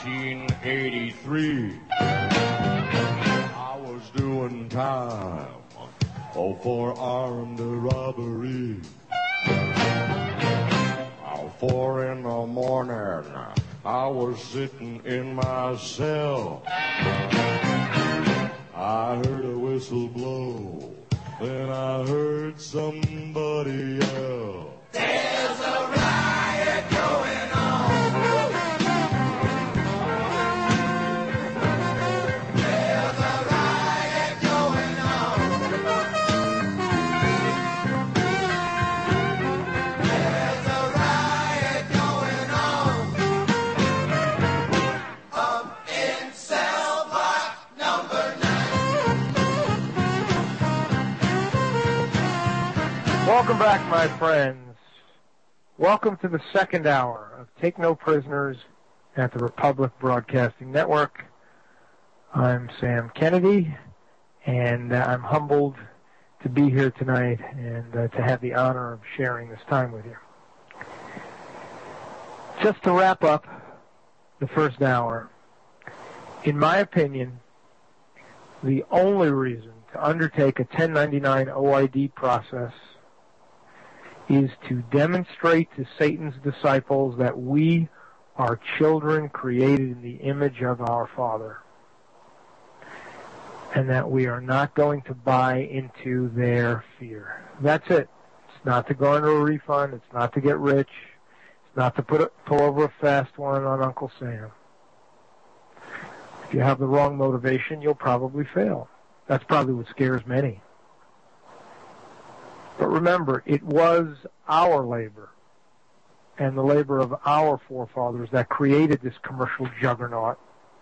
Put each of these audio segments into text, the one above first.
1983. I was doing time for armed robbery. 4 in the morning, I was sitting in my cell. I heard a whistle blow, then I heard somebody yell. There's a riot going on. There's a riot going on. There's a riot going on. Up in cell block number 9. Welcome back, my friends. Welcome to the second hour of Take No Prisoners at the Republic Broadcasting Network. I'm Sam Kennedy, and I'm humbled to be here tonight and to have the honor of sharing this time with you. Just to wrap up the first hour, in my opinion, the only reason to undertake a 1099 OID process is to demonstrate to Satan's disciples that we are children created in the image of our Father, and that we are not going to buy into their fear. That's it. It's not to go into a refund. It's not to get rich. It's not to pull over a fast one on Uncle Sam. If you have the wrong motivation, you'll probably fail. That's probably what scares many. But remember, it was our labor and the labor of our forefathers that created this commercial juggernaut.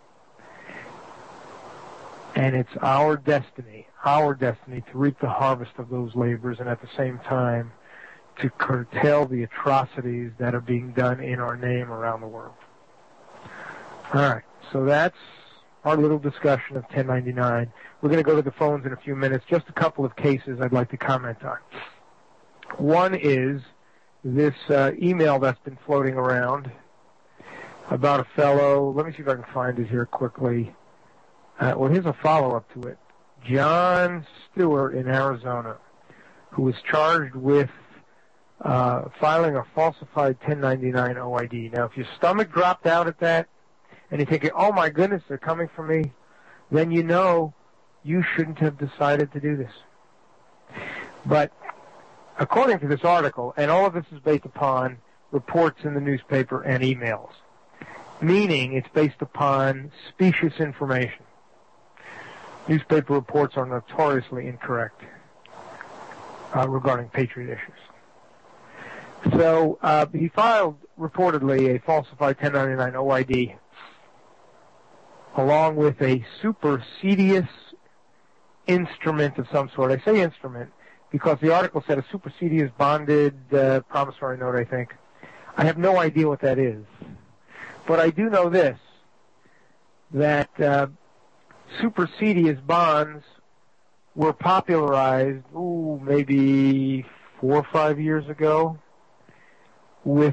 And it's our destiny to reap the harvest of those labors and at the same time to curtail the atrocities that are being done in our name around the world. All right, so that's our little discussion of 1099. We're going to go to the phones in a few minutes. Just a couple of cases I'd like to comment on. One is this email that's been floating around about a fellow. Let me see if I can find it here quickly. Well, here's a follow-up to it. John Stewart in Arizona, who was charged with filing a falsified 1099 OID. Now, if your stomach dropped out at that, and you're thinking, oh my goodness, they're coming for me, then you know you shouldn't have decided to do this. But according to this article, and all of this is based upon reports in the newspaper and emails, meaning it's based upon specious information. Newspaper reports are notoriously incorrect regarding Patriot issues. So he filed, reportedly, a falsified 1099 OID along with a supersedious instrument of some sort. I say instrument because the article said a supersedious bonded promissory note, I think. I have no idea what that is. But I do know this, that supersedious bonds were popularized, maybe 4 or 5 years ago with,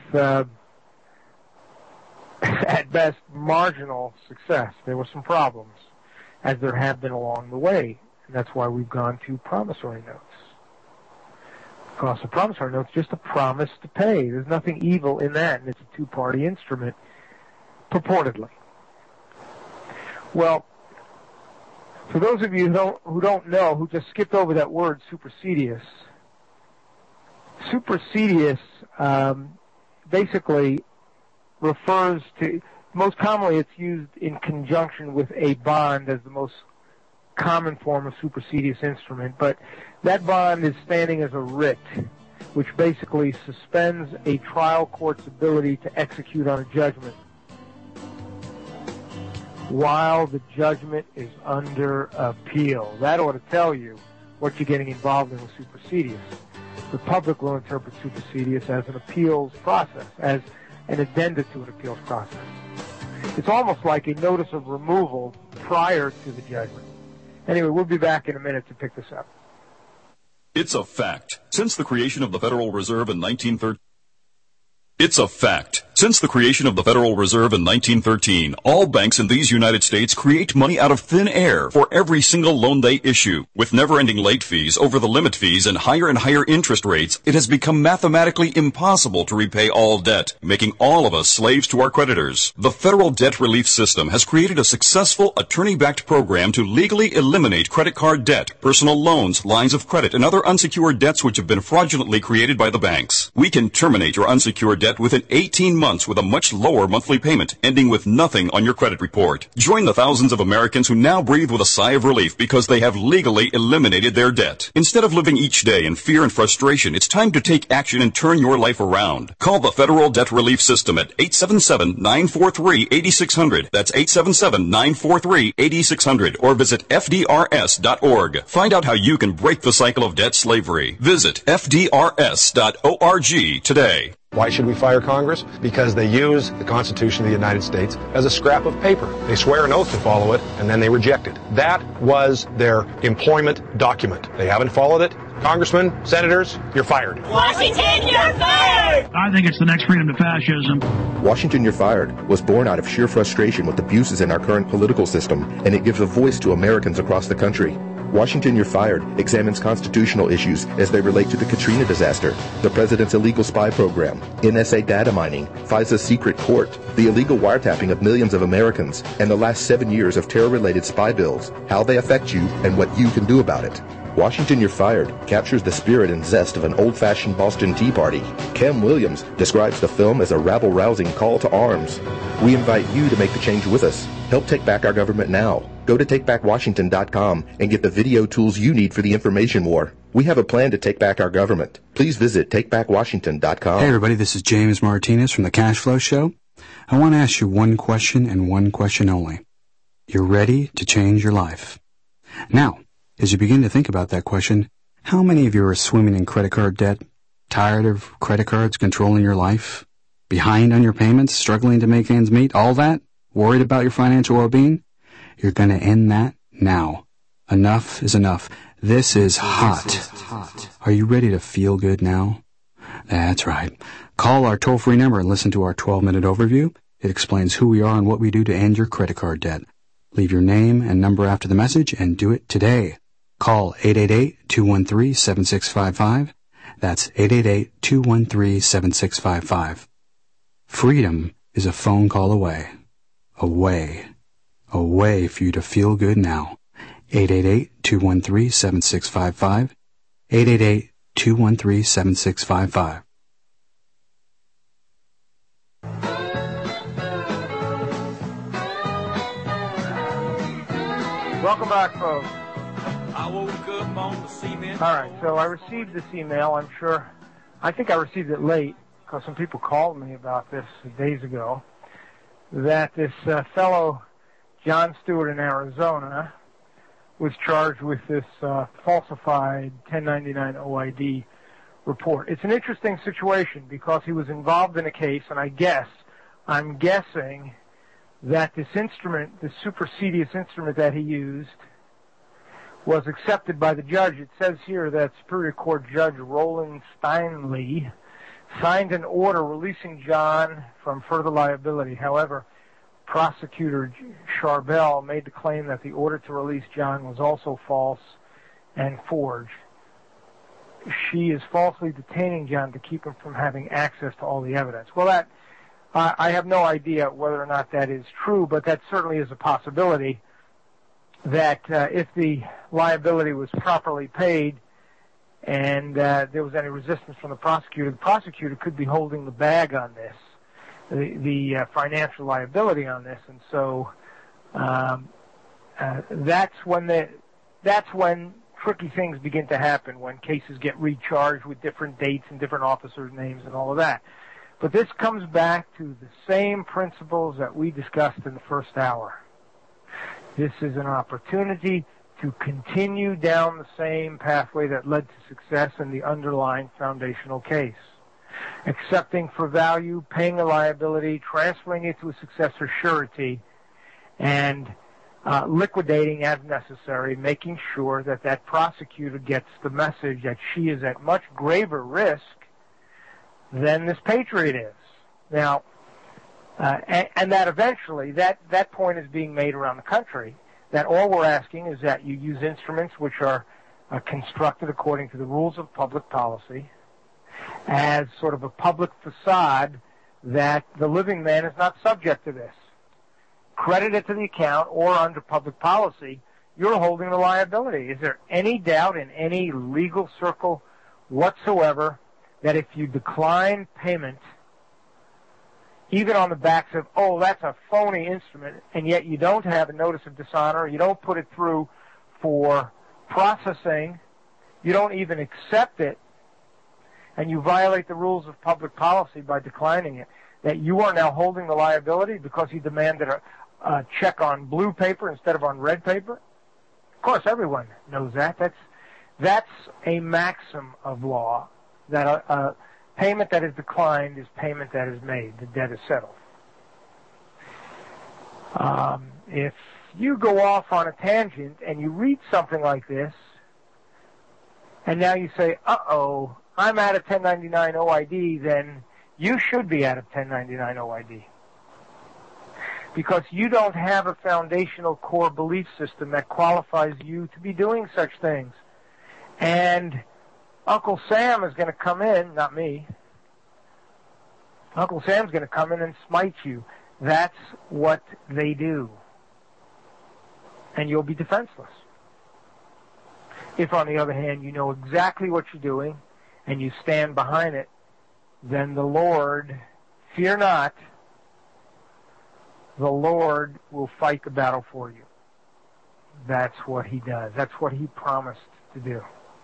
at best, marginal success. There were some problems, as there have been along the way. And that's why we've gone to promissory notes. Because a promissory note is just a promise to pay. There's nothing evil in that, and it's a two-party instrument, purportedly. Well, for those of you who don't know, who just skipped over that word, supersedious basically refers to, most commonly it's used in conjunction with a bond as the most common form of supersedious instrument, but that bond is standing as a writ, which basically suspends a trial court's ability to execute on a judgment while the judgment is under appeal. That ought to tell you what you're getting involved in with supersedious. The public will interpret supersedious as an appeals process, as an addenda to an appeals process. It's almost like a notice of removal prior to the judgment. Anyway, we'll be back in a minute to pick this up. It's a fact. Since the creation of the Federal Reserve in 1913, it's a fact. Since the creation of the Federal Reserve in 1913, all banks in these United States create money out of thin air for every single loan they issue. With never-ending late fees, over the limit fees, and higher interest rates, it has become mathematically impossible to repay all debt, making all of us slaves to our creditors. The Federal Debt Relief System has created a successful attorney-backed program to legally eliminate credit card debt, personal loans, lines of credit, and other unsecured debts which have been fraudulently created by the banks. We can terminate your unsecured debt within 18 months with a much lower monthly payment, ending with nothing on your credit report. Join the thousands of Americans who now breathe with a sigh of relief because they have legally eliminated their debt. Instead of living each day in fear and frustration, it's time to take action and turn your life around. Call the Federal Debt Relief System at 877-943-8600. That's 877-943-8600. Or visit FDRS.org. Find out how you can break the cycle of debt slavery. Visit FDRS.org today. Why should we fire Congress? Because they use the Constitution of the United States as a scrap of paper. They swear an oath to follow it, and then they reject it. That was their employment document. They haven't followed it. Congressmen, senators, you're fired. Washington, you're fired! I think it's the next freedom to fascism. Washington, You're Fired was born out of sheer frustration with abuses in our current political system, and it gives a voice to Americans across the country. Washington, You're Fired examines constitutional issues as they relate to the Katrina disaster, the president's illegal spy program, NSA data mining, FISA's secret court, the illegal wiretapping of millions of Americans, and the last 7 years of terror-related spy bills, how they affect you, and what you can do about it. Washington, You're Fired captures the spirit and zest of an old-fashioned Boston Tea Party. Kem Williams describes the film as a rabble-rousing call to arms. We invite you to make the change with us. Help take back our government now. Go to TakeBackWashington.com and get the video tools you need for the information war. We have a plan to take back our government. Please visit TakeBackWashington.com. Hey everybody, this is James Martinez from The Cash Flow Show. I want to ask you one question and one question only. You're ready to change your life. Now, as you begin to think about that question, how many of you are swimming in credit card debt, tired of credit cards controlling your life, behind on your payments, struggling to make ends meet, all that, worried about your financial well-being? You're going to end that now. Enough is enough. This is hot. Are you ready to feel good now? That's right. Call our toll-free number and listen to our 12-minute overview. It explains who we are and what we do to end your credit card debt. Leave your name and number after the message and do it today. Call 888-213-7655. That's 888-213-7655. Freedom is a phone call away. A way for you to feel good now. 888-213-7655. 888-213-7655. Welcome back, folks. I woke up on the cement. All right, so I received this email. I think I received it late because some people called me about this days ago, that this fellow John Stewart in Arizona was charged with this falsified 1099 OID report. It's an interesting situation because he was involved in a case, and I'm guessing that this instrument, this supersedious instrument that he used, was accepted by the judge. It says here that Superior Court Judge Roland Steinle signed an order releasing John from further liability. However, Prosecutor Charbel made the claim that the order to release John was also false and forged. She is falsely detaining John to keep him from having access to all the evidence. Well, I have no idea whether or not that is true, but that certainly is a possibility that if the liability was properly paid and there was any resistance from the prosecutor could be holding the bag on this, the financial liability on this, and so that's when tricky things begin to happen, when cases get recharged with different dates and different officers' names and all of that. But this comes back to the same principles that we discussed in the first hour. This is an opportunity to continue down the same pathway that led to success in the underlying foundational case. Accepting for value, paying a liability, transferring it to a successor surety, and liquidating as necessary, making sure that that prosecutor gets the message that she is at much graver risk than this patriot is. Now, And that eventually, that point is being made around the country, that all we're asking is that you use instruments which are constructed according to the rules of public policy as sort of a public facade that the living man is not subject to this. Credit it to the account, or under public policy, you're holding the liability. Is there any doubt in any legal circle whatsoever that if you decline payment, even on the backs of, oh, that's a phony instrument, and yet you don't have a notice of dishonor, you don't put it through for processing, you don't even accept it, and you violate the rules of public policy by declining it, that you are now holding the liability because you demanded a check on blue paper instead of on red paper? Of course, everyone knows that. That's a maxim of law, that a payment that is declined is payment that is made. The debt is settled. If you go off on a tangent and you read something like this, and now you say, uh-oh, I'm out of 1099 OID, then you should be out of 1099 OID. Because you don't have a foundational core belief system that qualifies you to be doing such things. And Uncle Sam is going to come in, not me. Uncle Sam's going to come in and smite you. That's what they do. And you'll be defenseless. If, on the other hand, you know exactly what you're doing and you stand behind it, then the Lord, fear not, the Lord will fight the battle for you. That's what he does. That's what he promised to do.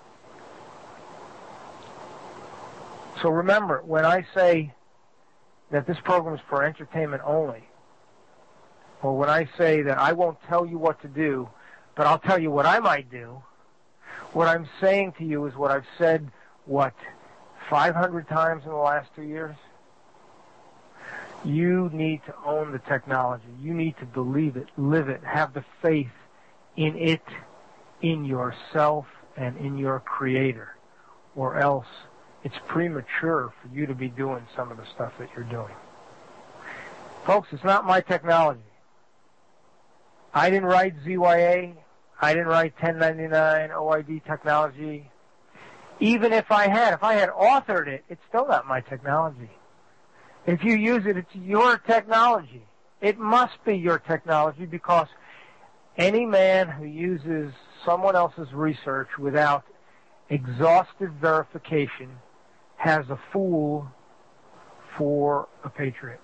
So remember, when I say that this program is for entertainment only, or when I say that I won't tell you what to do, but I'll tell you what I might do, what I'm saying to you is what I've said, 500 times in the last 2 years? You need to own the technology. You need to believe it, live it, have the faith in it, in yourself, and in your Creator, or else it's premature for you to be doing some of the stuff that you're doing. Folks, it's not my technology. I didn't write ZYA. I didn't write 1099 OID technology. Even if I had authored it, it's still not my technology. If you use it, it's your technology. It must be your technology, because any man who uses someone else's research without exhaustive verification has a fool for a patriot.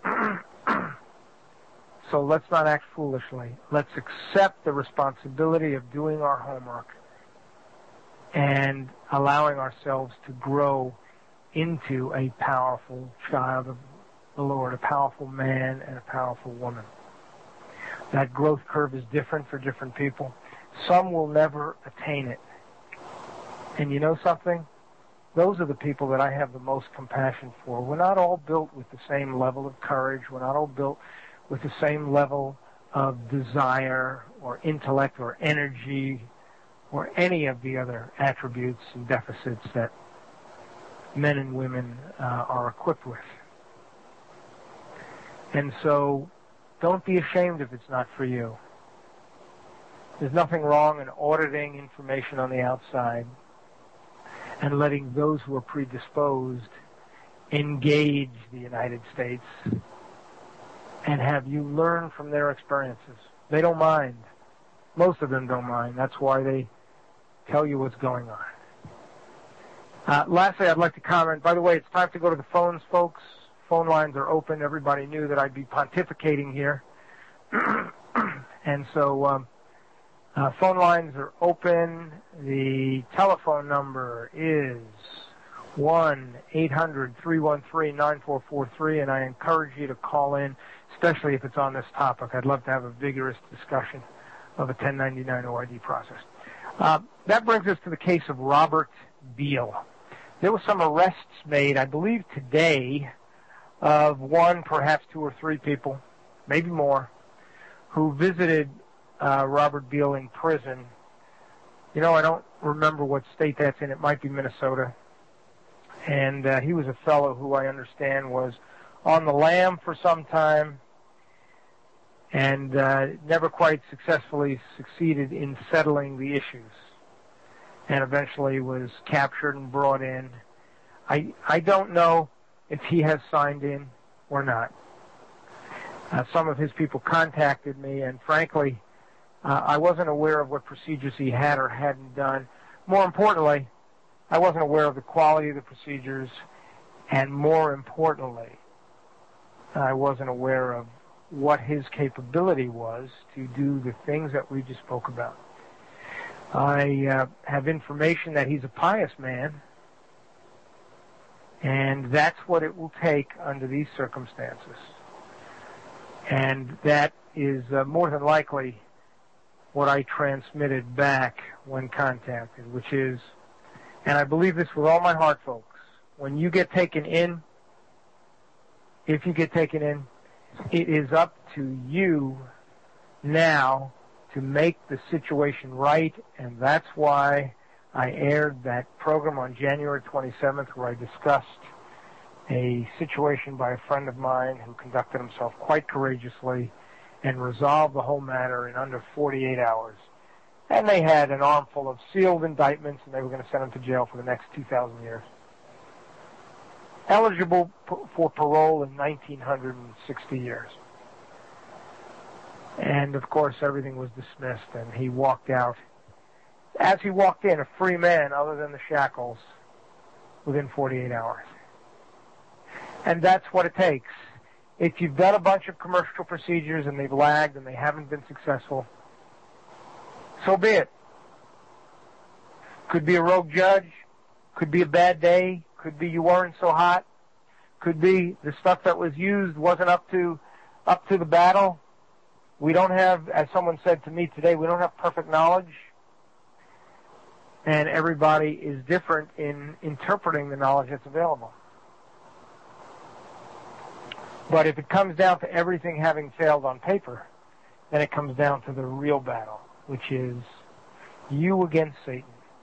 So let's not act foolishly. Let's accept the responsibility of doing our homework and allowing ourselves to grow into a powerful child of the Lord, a powerful man and a powerful woman. That growth curve is different for different people. Some will never attain it. And you know something? Those are the people that I have the most compassion for. We're not all built with the same level of courage. We're not all built with the same level of desire or intellect or energy or any of the other attributes and deficits that men and women are equipped with. And so don't be ashamed if it's not for you. There's nothing wrong in auditing information on the outside and letting those who are predisposed engage the United States and have you learn from their experiences. They don't mind. Most of them don't mind. That's why they tell you what's going on. Lastly, I'd like to comment. By the way, it's time to go to the phones, folks. Phone lines are open. Everybody knew that I'd be pontificating here. And so phone lines are open. The telephone number is 1-800-313-9443, and I encourage you to call in, especially if it's on this topic. I'd love to have a vigorous discussion of a 1099 OID process. That brings us to the case of Robert Beale. There were some arrests made, I believe today, of one, perhaps two or three people, maybe more, who visited Robert Beale in prison. You know, I don't remember what state that's in. It might be Minnesota. And he was a fellow who I understand was on the lam for some time and never quite successfully succeeded in settling the issues, and eventually was captured and brought in. I don't know if he has signed in or not. Some of his people contacted me, and frankly, I wasn't aware of what procedures he had or hadn't done. More importantly, I wasn't aware of the quality of the procedures, and more importantly, I wasn't aware of what his capability was to do the things that we just spoke about. I have information that he's a pious man, and that's what it will take under these circumstances. And that is more than likely what I transmitted back when contacted, which is, and I believe this with all my heart, folks, when you get taken in, if you get taken in, it is up to you now to make the situation right, and that's why I aired that program on January 27th where I discussed a situation by a friend of mine who conducted himself quite courageously and resolved the whole matter in under 48 hours. And they had an armful of sealed indictments, and they were going to send him to jail for the next 2,000 years. Eligible for parole in 1,960 years. And, of course, everything was dismissed, and he walked out. As he walked in, a free man other than the shackles within 48 hours. And that's what it takes. If you've done a bunch of commercial procedures and they've lagged and they haven't been successful, so be it. Could be a rogue judge, could be a bad day, could be you weren't so hot, could be the stuff that was used wasn't up to the battle. We don't have, as someone said to me today, we don't have perfect knowledge. And everybody is different in interpreting the knowledge that's available. But if it comes down to everything having failed on paper, then it comes down to the real battle, which is you against Satan.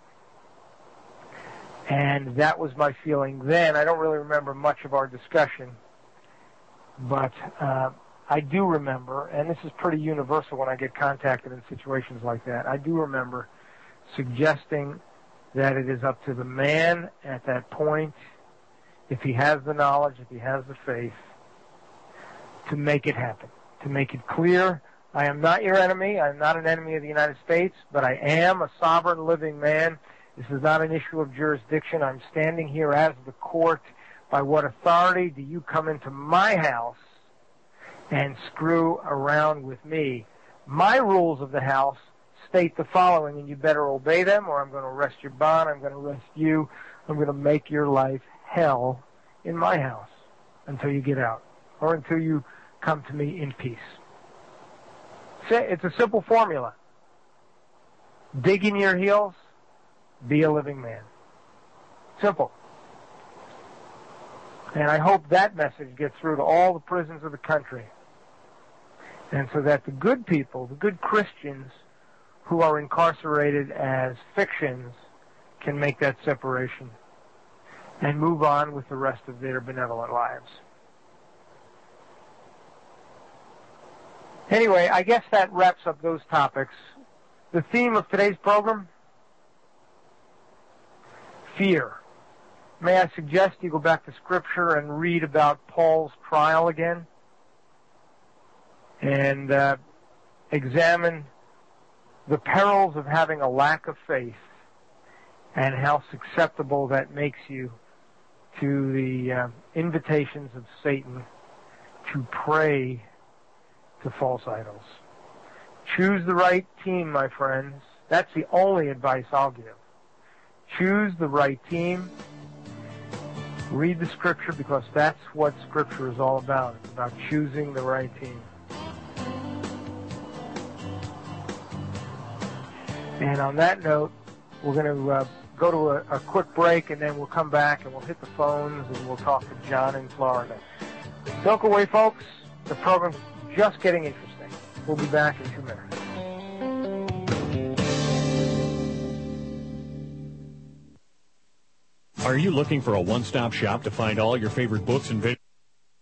And that was my feeling then. I don't really remember much of our discussion, but I do remember, and this is pretty universal when I get contacted in situations like that, I do remember suggesting that it is up to the man at that point, if he has the knowledge, if he has the faith, to make it happen, to make it clear. I am not your enemy. I am not an enemy of the United States, but I am a sovereign living man. This is not an issue of jurisdiction. I'm standing here as the court. By what authority do you come into my house and screw around with me? My rules of the house state the following, and you better obey them, or I'm going to arrest your bond, I'm going to arrest you, I'm going to make your life hell in my house until you get out, or until you come to me in peace. It's a simple formula. Dig in your heels, be a living man. Simple. And I hope that message gets through to all the prisons of the country. And so that the good people, the good Christians who are incarcerated as fictions can make that separation and move on with the rest of their benevolent lives. Anyway, I guess that wraps up those topics. The theme of today's program, fear. May I suggest you go back to Scripture and read about Paul's trial again and examine the perils of having a lack of faith and how susceptible that makes you to the invitations of Satan to pray to false idols. Choose the right team, my friends. That's the only advice I'll give. Choose the right team. Read the Scripture, because that's what Scripture is all about. It's about choosing the right team. And on that note, we're going to go to a quick break, and then we'll come back and we'll hit the phones and we'll talk to John in Florida. Don't go away, folks. The program's just getting interesting. We'll be back in 2 minutes. Are you looking for a one-stop shop to find all your favorite books and videos?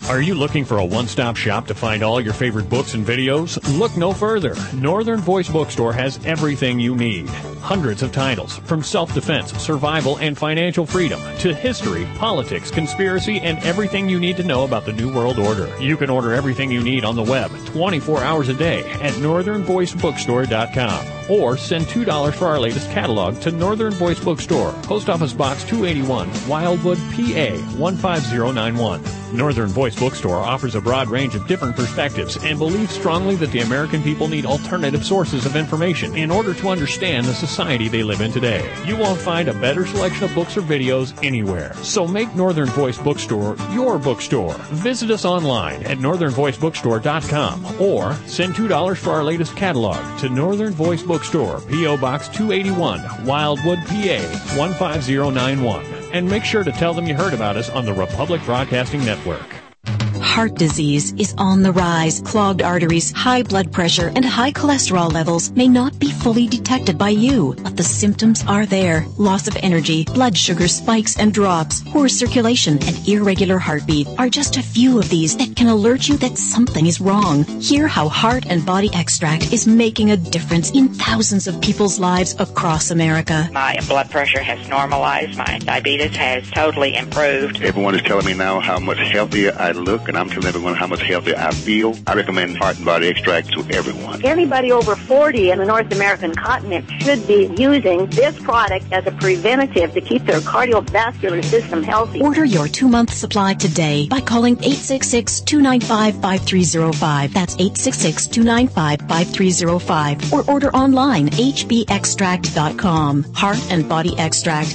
Are you looking for a one-stop shop to find all your favorite books and videos? Look no further. Northern Voice Bookstore has everything you need. Hundreds of titles, from self-defense, survival, and financial freedom, to history, politics, conspiracy, and everything you need to know about the New World Order. You can order everything you need on the web 24 hours a day at northernvoicebookstore.com. Or send $2 for our latest catalog to Northern Voice Bookstore, Post Office Box 281, Wildwood, PA 15091. Northern Voice Bookstore offers a broad range of different perspectives and believes strongly that the American people need alternative sources of information in order to understand the society they live in today. You won't find a better selection of books or videos anywhere. So make Northern Voice Bookstore your bookstore. Visit us online at northernvoicebookstore.com or send $2 for our latest catalog to Northern Voice Bookstore, P.O. Box 281, Wildwood, PA 15091. And make sure to tell them you heard about us on the Republic Broadcasting Network. Heart disease is on the rise. Clogged arteries, high blood pressure, and high cholesterol levels may not be fully detected by you, but the symptoms are there. Loss of energy, blood sugar spikes and drops, poor circulation, and irregular heartbeat are just a few of these that can alert you that something is wrong. Hear how Heart and Body Extract is making a difference in thousands of people's lives across America. My blood pressure has normalized. My diabetes has totally improved. Everyone is telling me now how much healthier I look, and I'm telling everyone how much healthier I feel. I recommend Heart and Body Extract to everyone. Anybody over 40 in the North American continent should be using this product as a preventative to keep their cardiovascular system healthy. Order your 2-month supply today by calling 866-295-5305. That's 866-295-5305. Or order online, hbextract.com. Heart and Body Extract,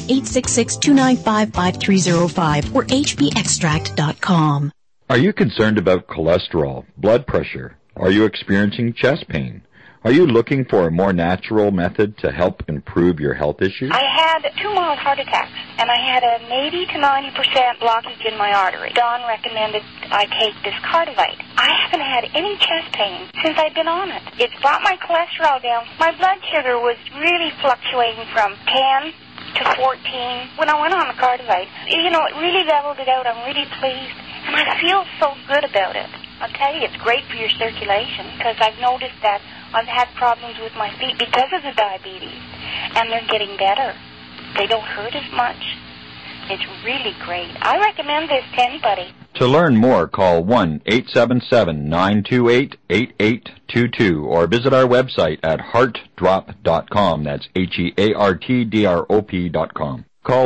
866-295-5305 or hbextract.com. Are you concerned about cholesterol, blood pressure? Are you experiencing chest pain? Are you looking for a more natural method to help improve your health issues? I had 2 mild heart attacks, and I had an 80 to 90% blockage in my artery. Don recommended I take this Cardivite. I haven't had any chest pain since I've been on it. It's brought my cholesterol down. My blood sugar was really fluctuating from 10 to 14 when I went on the Cardivite. You know, it really leveled it out. I'm really pleased. And I feel so good about it. I'll tell you, it's great for your circulation because I've noticed that I've had problems with my feet because of the diabetes, and they're getting better. They don't hurt as much. It's really great. I recommend this to anybody. To learn more, call 1-877-928-8822 or visit our website at heartdrop.com. That's HEARTDROP.com. Call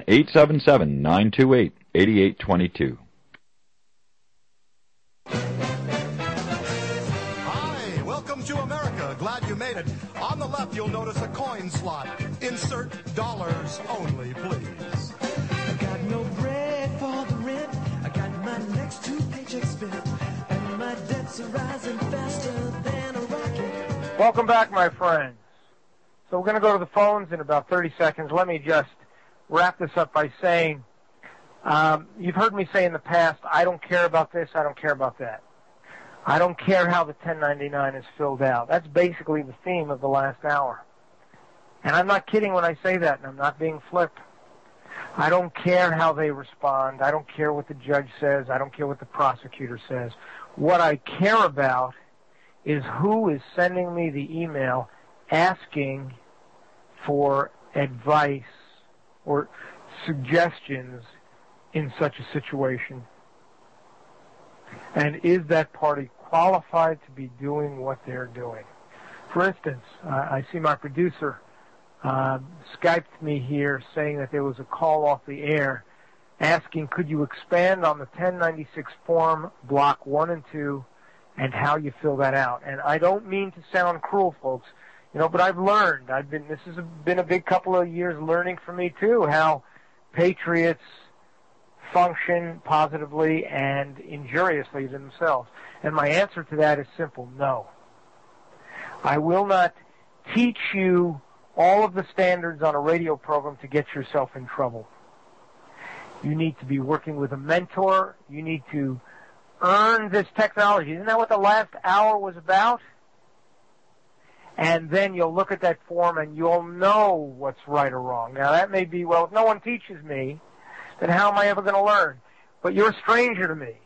1-877-928-8822. Hi, welcome to America. Glad you made it. On the left, you'll notice a coin slot. Insert dollars only, please. I got no bread for the rent. I got my next 2 paychecks spent, and my debts are rising faster than a rocket. Welcome back, my friends. So we're going to go to the phones in about 30 seconds. Let me just wrap this up by saying, you've heard me say in the past, I don't care about this, I don't care about that. I don't care how the 1099 is filled out. That's basically the theme of the last hour. And I'm not kidding when I say that, and I'm not being flip. I don't care how they respond. I don't care what the judge says. I don't care what the prosecutor says. What I care about is who is sending me the email asking for advice or suggestions in such a situation. And is that party qualified to be doing what they're doing? For instance, I see my producer Skyped me here saying that there was a call off the air asking, could you expand on the 1096 form, block 1 and 2, and how you fill that out? And I don't mean to sound cruel, folks, but I've learned. This has been a big couple of years learning for me too, how patriots function positively and injuriously to themselves. And my answer to that is simple: no. I will not teach you all of the standards on a radio program to get yourself in trouble. You need to be working with a mentor. You need to earn this technology. Isn't that what the last hour was about? And then you'll look at that form and you'll know what's right or wrong. Now that may be, well, if no one teaches me, then how am I ever going to learn? But you're a stranger to me.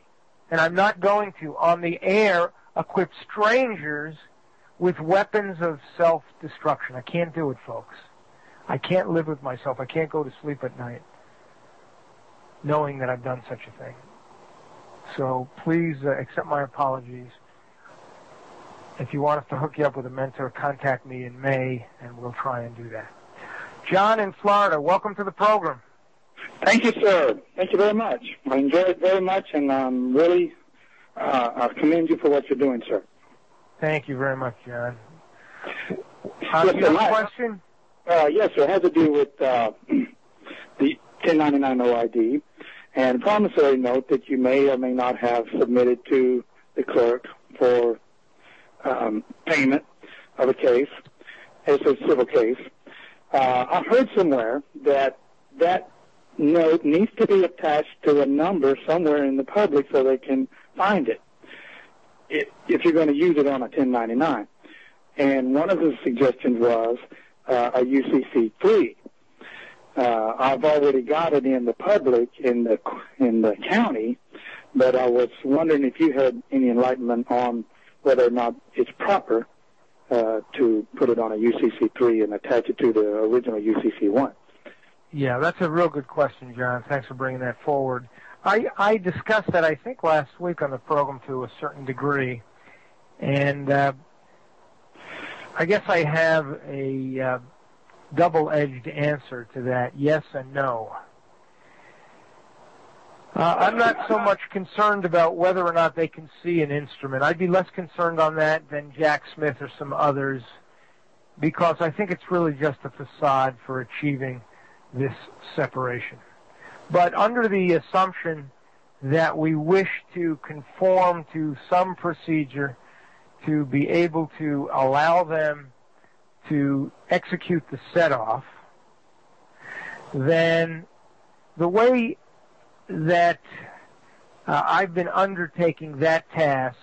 and I'm not going to, on the air, equip strangers with weapons of self-destruction. I can't do it, folks. I can't live with myself. I can't go to sleep at night knowing that I've done such a thing. So please accept my apologies. If you want us to hook you up with a mentor, contact me in May, and we'll try and do that. John in Florida, welcome to the program. Thank you, sir. Thank you very much. I enjoy it very much, and really I commend you for what you're doing, sir. Thank you very much, John. You have a question? Yes, sir. It has to do with the 1099 OID and promissory note that you may or may not have submitted to the clerk for payment of a case. It's a civil case. I've heard somewhere that note needs to be attached to a number somewhere in the public so they can find it if you're going to use it on a 1099. And one of the suggestions was a UCC3. I've already got it in the public in the county, but I was wondering if you had any enlightenment on whether or not it's proper to put it on a UCC3 and attach it to the original UCC1. Yeah, that's a real good question, John. Thanks for bringing that forward. I discussed that, I think, last week on the program to a certain degree, and I guess I have a double-edged answer to that, yes and no. I'm not so much concerned about whether or not they can see an instrument. I'd be less concerned on that than Jack Smith or some others, because I think it's really just a facade for achieving this separation. But under the assumption that we wish to conform to some procedure to be able to allow them to execute the set-off, then the way that I've been undertaking that task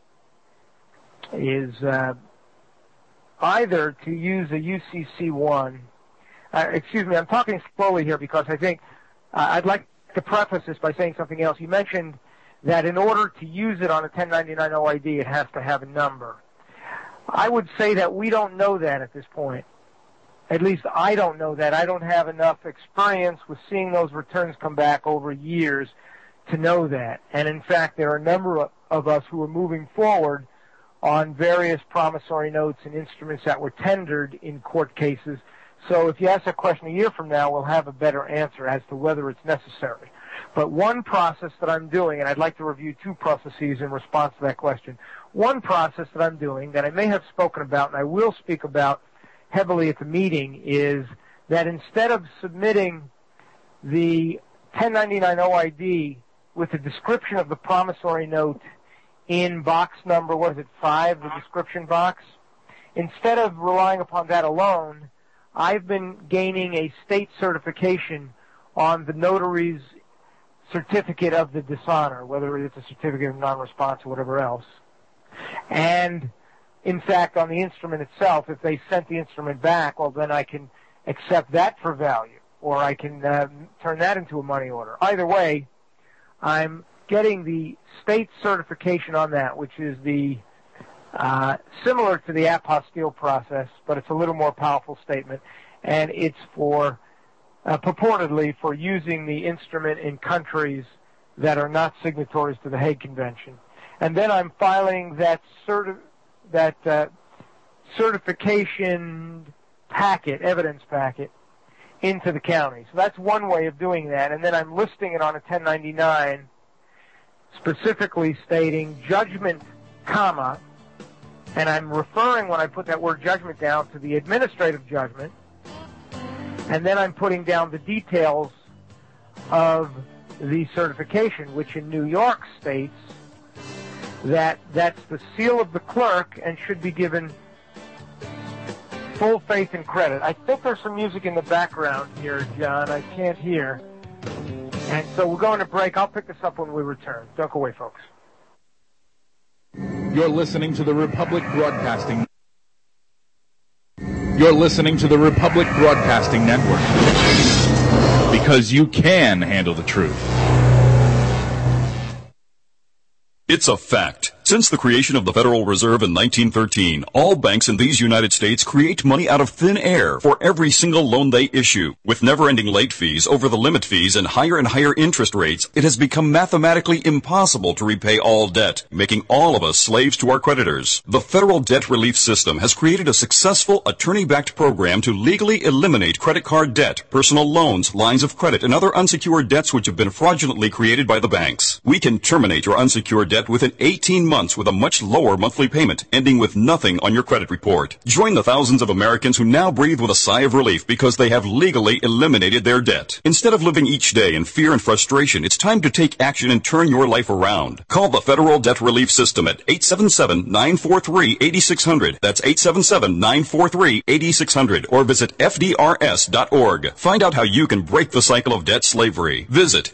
is either to use a UCC1. Excuse me, I'm talking slowly here because I think I'd like to preface this by saying something else. You mentioned that in order to use it on a 1099 OID, it has to have a number. I would say that we don't know that at this point. At least I don't know that. I don't have enough experience with seeing those returns come back over years to know that. And in fact, there are a number of us who are moving forward on various promissory notes and instruments that were tendered in court cases. So if you ask a question a year from now, we'll have a better answer as to whether it's necessary. But one process that I'm doing, and I'd like to review two processes in response to that question. One process that I'm doing that I may have spoken about, and I will speak about heavily at the meeting, is that instead of submitting the 1099 OID with a description of the promissory note in box number, 5, the description box, instead of relying upon that alone, I've been gaining a state certification on the notary's certificate of the dishonor, whether it's a certificate of non-response or whatever else. And, in fact, on the instrument itself, if they sent the instrument back, well, then I can accept that for value, or I can turn that into a money order. Either way, I'm getting the state certification on that, which is the similar to the apostille process, but it's a little more powerful statement, and it's for purportedly for using the instrument in countries that are not signatories to the Hague Convention. And then I'm filing that certification packet, evidence packet, into the county. So that's one way of doing that. And then I'm listing it on a 1099, specifically stating judgment, comma, and I'm referring, when I put that word judgment down, to the administrative judgment, and then I'm putting down the details of the certification, which in New York states that that's the seal of the clerk and should be given full faith and credit. I think there's some music in the background here, John. I can't hear. And so we're going to break. I'll pick this up when we return. Don't go away, folks. You're listening to the Republic Broadcasting. You're listening to the Republic Broadcasting Network. Because you can handle the truth. It's a fact. Since the creation of the Federal Reserve in 1913, all banks in these United States create money out of thin air for every single loan they issue. With never-ending late fees, over-the-limit fees, and higher interest rates, it has become mathematically impossible to repay all debt, making all of us slaves to our creditors. The Federal Debt Relief System has created a successful attorney-backed program to legally eliminate credit card debt, personal loans, lines of credit, and other unsecured debts which have been fraudulently created by the banks. We can terminate your unsecured debt within 18 months with a much lower monthly payment, ending with nothing on your credit report. Join the thousands of Americans who now breathe with a sigh of relief because they have legally eliminated their debt. Instead of living each day in fear and frustration, it's time to take action and turn your life around. Call the Federal Debt Relief System at 877-943-8600. That's 877-943-8600. Or visit FDRS.org. Find out how you can break the cycle of debt slavery. Visit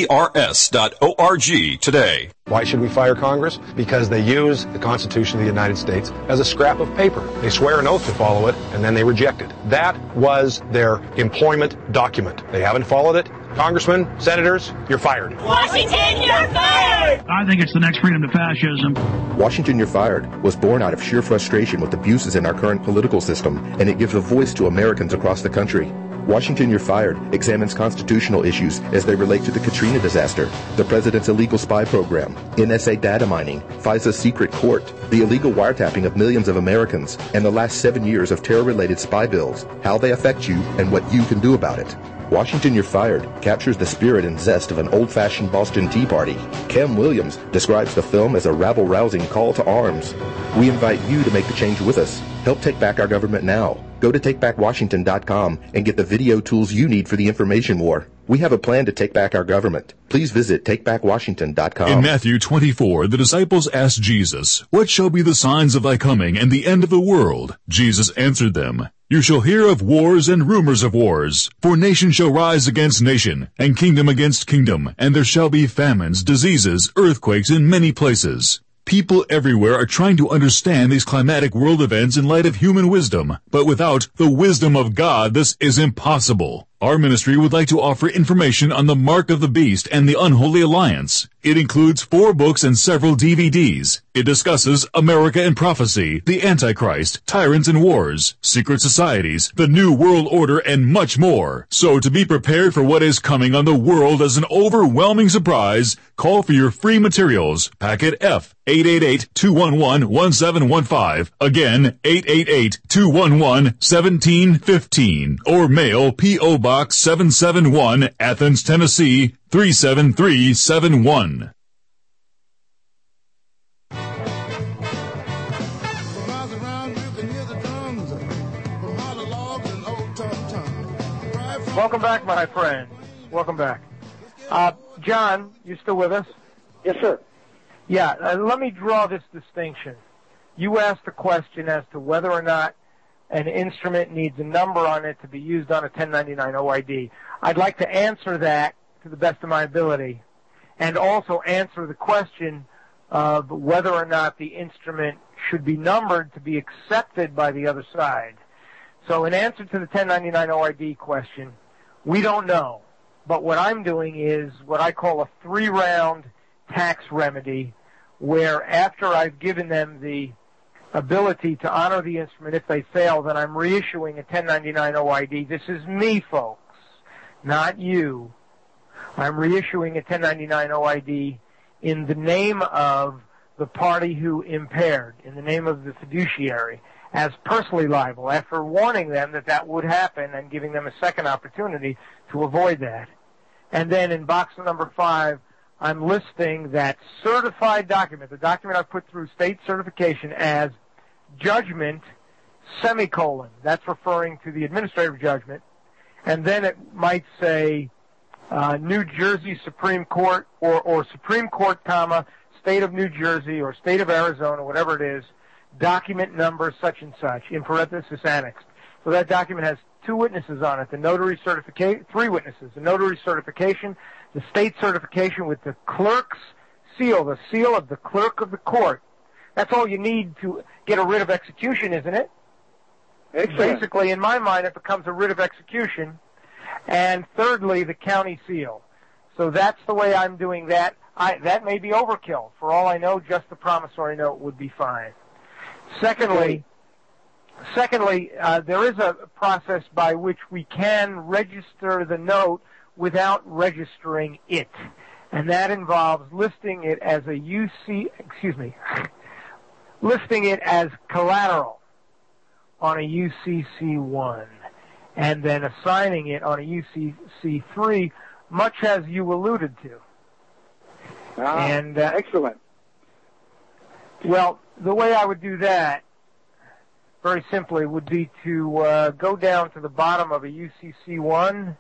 FDRS.org today. Why should we fire Congress? Because they use the Constitution of the United States as a scrap of paper. They swear an oath to follow it, and then they reject it. That was their employment document. They haven't followed it. Congressmen, senators, you're fired. Washington, you're fired! I think it's the next freedom to fascism. Washington, You're Fired was born out of sheer frustration with abuses in our current political system, and it gives a voice to Americans across the country. Washington, You're Fired examines constitutional issues as they relate to the Katrina disaster, the president's illegal spy program, NSA data mining, FISA's secret court, the illegal wiretapping of millions of Americans, and the last 7 years of terror-related spy bills, how they affect you, and what you can do about it. Washington, You're Fired captures the spirit and zest of an old-fashioned Boston Tea Party. Kem Williams describes the film as a rabble-rousing call to arms. We invite you to make the change with us. Help take back our government now. Go to TakeBackWashington.com and get the video tools you need for the information war. We have a plan to take back our government. Please visit TakeBackWashington.com. In Matthew 24, the disciples asked Jesus, "What shall be the signs of thy coming and the end of the world?" Jesus answered them, "You shall hear of wars and rumors of wars. For nation shall rise against nation, and kingdom against kingdom, and there shall be famines, diseases, earthquakes in many places." People everywhere are trying to understand these climatic world events in light of human wisdom, but without the wisdom of God, this is impossible. Our ministry would like to offer information on the Mark of the Beast and the Unholy Alliance. It includes 4 books and several DVDs. It discusses America and Prophecy, the Antichrist, Tyrants and Wars, Secret Societies, the New World Order, and much more. So to be prepared for what is coming on the world as an overwhelming surprise, call for your free materials. Packet F, 888-211-1715. Again, 888-211-1715. Or mail P.O. Box 771, Athens, Tennessee, 37371. Welcome back, my friend. Welcome back. John, you still with us? Yes, sir. Yeah, let me draw this distinction. You asked the question as to whether or not an instrument needs a number on it to be used on a 1099 OID. I'd like to answer that to the best of my ability, and also answer the question of whether or not the instrument should be numbered to be accepted by the other side. So in answer to the 1099 OID question, we don't know. But what I'm doing is what I call a 3-round tax remedy, where after I've given them the ability to honor the instrument, if they fail, then I'm reissuing a 1099 OID. This is me, folks, not you. I'm reissuing a 1099 OID in the name of the party who impaired, in the name of the fiduciary, as personally liable, after warning them that that would happen and giving them a second opportunity to avoid that. And then in box number 5, I'm listing that certified document, the document I put through state certification, as judgment, semicolon. That's referring to the administrative judgment. And then it might say New Jersey Supreme Court or Supreme Court, comma, State of New Jersey or State of Arizona, whatever it is, document number such and such, in parenthesis annexed. So that document has 2 witnesses on it, the notary certification, 3 witnesses, the notary certification, the state certification with the clerk's seal, the seal of the clerk of the court. That's all you need to get a writ of execution, isn't it? Excellent. Basically, in my mind, it becomes a writ of execution. And thirdly, the county seal. So that's the way I'm doing that. That may be overkill. For all I know, just the promissory note would be fine. Secondly, there is a process by which we can register the note without registering it, and that involves listing it as listing it as collateral on a UCC1, and then assigning it on a UCC3, much as you alluded to. Excellent. Well, the way I would do that, very simply, would be to go down to the bottom of a UCC1,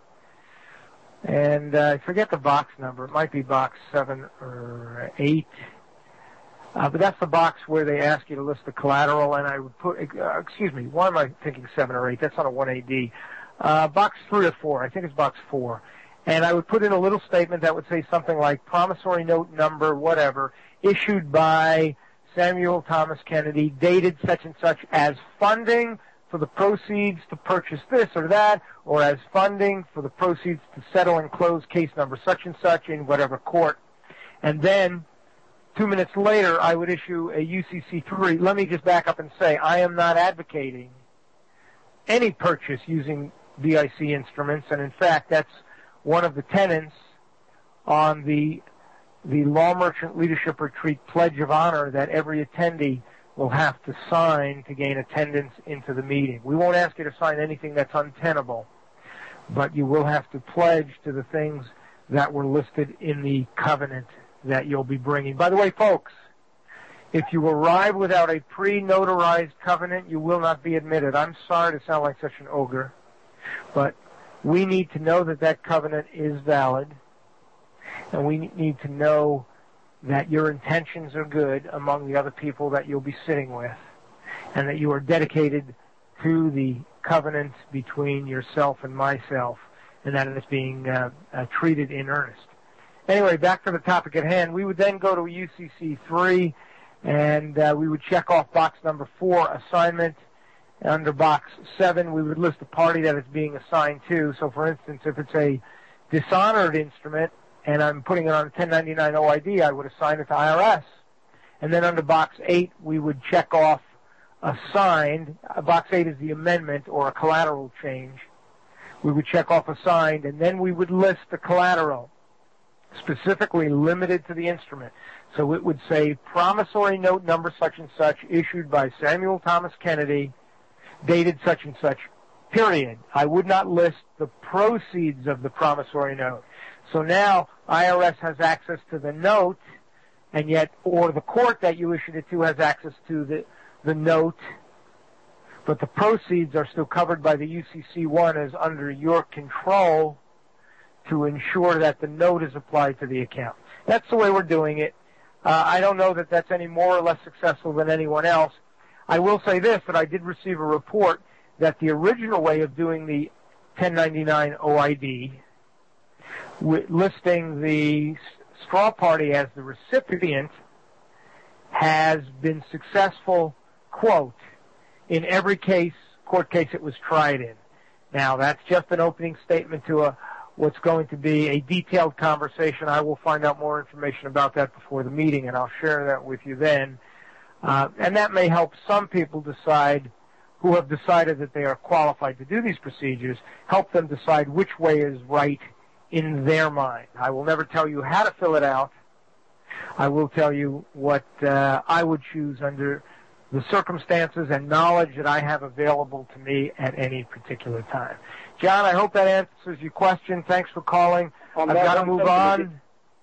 and I forget the box number. It might be box 7 or 8. But that's the box where they ask you to list the collateral, and I would put, why am I thinking 7 or 8? That's on a 1AD. Box 3 or 4, I think it's box 4. And I would put in a little statement that would say something like promissory note number, whatever, issued by Samuel Thomas Kennedy, dated such and such, as funding for the proceeds to purchase this or that, or as funding for the proceeds to settle and close case number such and such in whatever court. And then 2 minutes later, I would issue a UCC3. Let me just back up and say I am not advocating any purchase using BIC instruments, and in fact, that's one of the tenets on the Law Merchant Leadership Retreat Pledge of Honor that every attendee will have to sign to gain attendance into the meeting. We won't ask you to sign anything that's untenable, but you will have to pledge to the things that were listed in the covenant that you'll be bringing. By the way, folks, if you arrive without a pre-notarized covenant, you will not be admitted. I'm sorry to sound like such an ogre, but we need to know that that covenant is valid, and we need to know that your intentions are good among the other people that you'll be sitting with, and that you are dedicated to the covenant between yourself and myself, and that it is being treated in earnest. Anyway, back to the topic at hand. We would then go to UCC3, and we would check off box number 4, assignment. Under box 7, we would list the party that it's being assigned to. So, for instance, if it's a dishonored instrument and I'm putting it on a 1099 OID, I would assign it to IRS. And then under box 8, we would check off assigned. Box 8 is the amendment or a collateral change. We would check off assigned, and then we would list the collateral, specifically limited to the instrument. So it would say promissory note number such and such, issued by Samuel Thomas Kennedy, dated such and such, period. I would not list the proceeds of the promissory note. So now IRS has access to the note, and yet, or the court that you issued it to has access to the note, but the proceeds are still covered by the UCC1 as under your control to ensure that the note is applied to the account. That's the way we're doing it. I don't know that that's any more or less successful than anyone else. I will say this, that I did receive a report that the original way of doing the 1099 OID, listing the straw party as the recipient, has been successful, quote, in every court case it was tried in. Now, that's just an opening statement to what's going to be a detailed conversation. I will find out more information about that before the meeting, and I'll share that with you then. And that may help some people decide, who have decided that they are qualified to do these procedures, help them decide which way is right in their mind. I will never tell you how to fill it out. I will tell you what I would choose under the circumstances and knowledge that I have available to me at any particular time. John, I hope that answers your question. Thanks for calling. I've got to move on.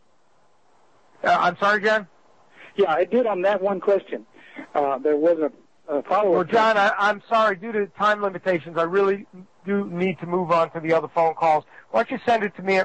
I'm sorry, John? Yeah, I did on that one question. There was a follow-up. Well, John, I'm sorry. Due to time limitations, I really do need to move on to the other phone calls. Why don't you send it to me at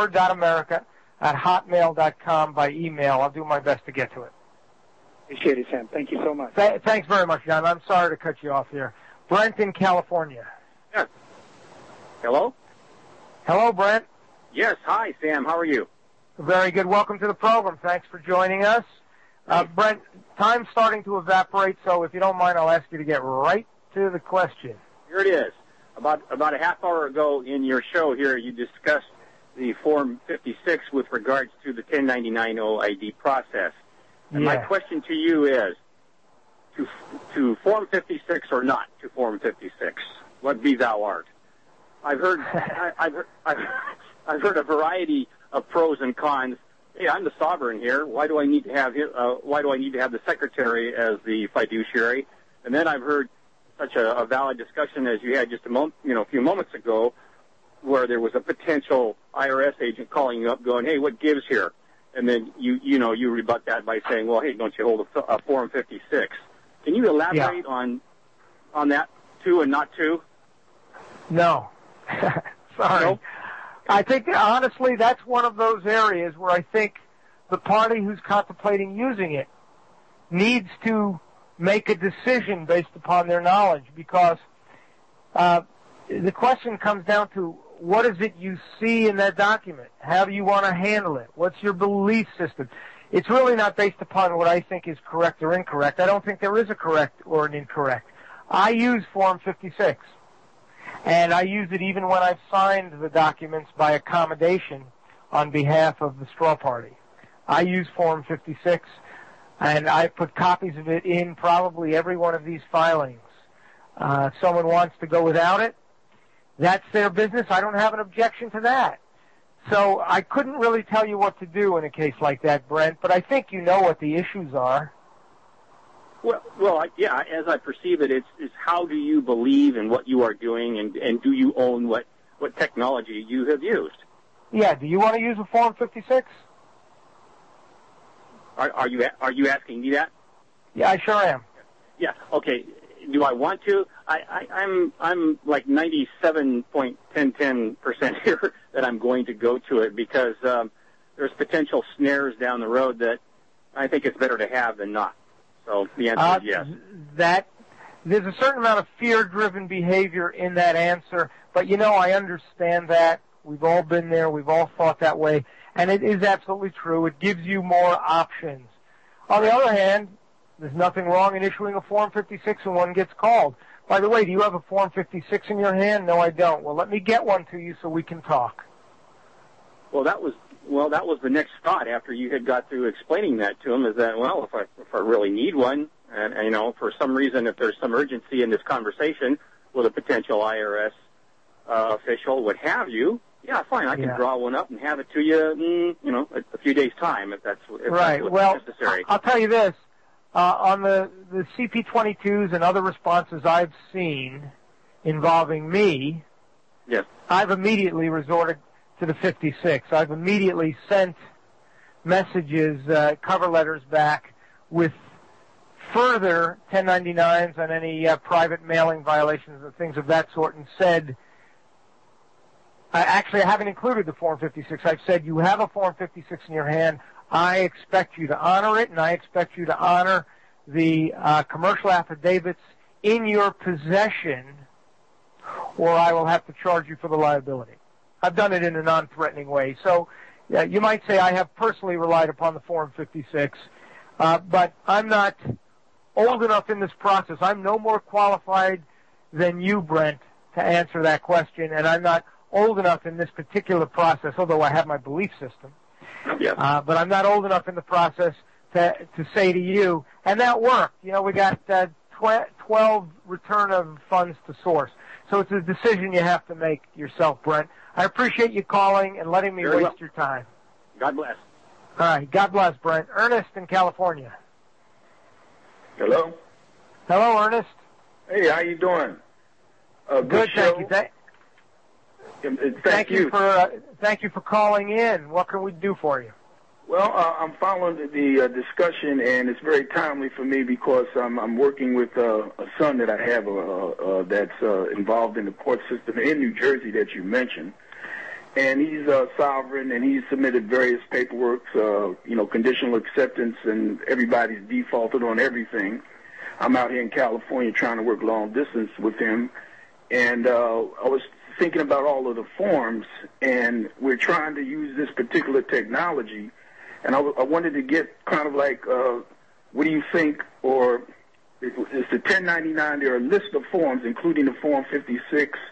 restore.america@hotmail.com by email. I'll do my best to get to it. Appreciate it, Sam. Thank you so much. Thanks very much, John. I'm sorry to cut you off here. Brent in California. Yes. Hello? Hello, Brent. Yes. Hi, Sam. How are you? Very good. Welcome to the program. Thanks for joining us. Brent, time's starting to evaporate, so if you don't mind, I'll ask you to get right to the question. Here it is. About a half hour ago in your show here, you discussed the Form 56 with regards to the 1099 OID process. And my question to you is, to Form 56 or not to Form 56, what be thou art? I've heard a variety of pros and cons. Hey, I'm the sovereign here. Why do I need to have the secretary as the fiduciary? And then I've heard such a valid discussion as you had just a few moments ago, where there was a potential IRS agent calling you up, going, "Hey, what gives here?" And then you rebut that by saying, "Well, hey, don't you hold a Form 56?" Can you elaborate on that too and not too? No. Sorry. No? I think, honestly, that's one of those areas where I think the party who's contemplating using it needs to make a decision based upon their knowledge, because the question comes down to, what is it you see in that document? How do you want to handle it? What's your belief system? It's really not based upon what I think is correct or incorrect. I don't think there is a correct or an incorrect. I use Form 56, and I use it even when I've signed the documents by accommodation on behalf of the straw party. I use Form 56, and I put copies of it in probably every one of these filings. If someone wants to go without it, that's their business. I don't have an objection to that. So I couldn't really tell you what to do in a case like that, Brent, but I think you know what the issues are. Well, yeah, as I perceive it, it's how do you believe in what you are doing, and do you own what technology you have used? Yeah, do you want to use a Form 56? Are you asking me that? Yeah, I sure am. Yeah, okay. Do I want to? I'm like 97.10% here that I'm going to go to it, because there's potential snares down the road that I think it's better to have than not. So the answer is yes. There's a certain amount of fear-driven behavior in that answer, but I understand that. We've all been there. We've all thought that way, and it is absolutely true. It gives you more options. On the other hand, there's nothing wrong in issuing a Form 56 when one gets called. By the way, do you have a Form 56 in your hand? No, I don't. Well, let me get one to you so we can talk. Well, that was the next thought after you had got through explaining that to him, is that, well, if I really need one, and for some reason, if there's some urgency in this conversation with a potential IRS official, what have you, yeah, fine, I can draw one up and have it to you in, a few days' time if that's necessary. I'll tell you this. On the CP22s and other responses I've seen involving me, yes, I've immediately resorted to the 56. I've immediately sent messages, cover letters back with further 1099s on any private mailing violations and things of that sort, and said, actually, I haven't included the Form 56. I've said, you have a Form 56 in your hand. I expect you to honor it, and I expect you to honor the commercial affidavits in your possession, or I will have to charge you for the liability. I've done it in a non-threatening way. So you might say I have personally relied upon the Form 56, but I'm not old enough in this process. I'm no more qualified than you, Brent, to answer that question, and I'm not old enough in this particular process, although I have my belief system. Yes. But I'm not old enough in the process to say to you, and that worked. We got 12 return of funds to source. So it's a decision you have to make yourself, Brent. I appreciate you calling and letting me waste your time. God bless. All right. God bless, Brent. Ernest in California. Hello? Hello, Ernest. Hey, how you doing? Good, show. thank you. Thank you for calling in. What can we do for you? Well, I'm following the discussion, and it's very timely for me because I'm working with a son that I have that's involved in the court system in New Jersey that you mentioned. And he's sovereign, and he's submitted various paperwork, conditional acceptance, and everybody's defaulted on everything. I'm out here in California trying to work long distance with him, and I was thinking about all of the forms, and we're trying to use this particular technology, and I wanted to get kind of like, what do you think, or is the 1099, there are a list of forms, including the Form 56,